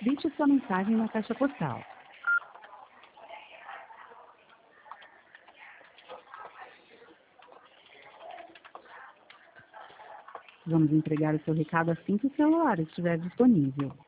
Deixe sua mensagem na caixa postal. Vamos entregar o seu recado assim que o celular estiver disponível.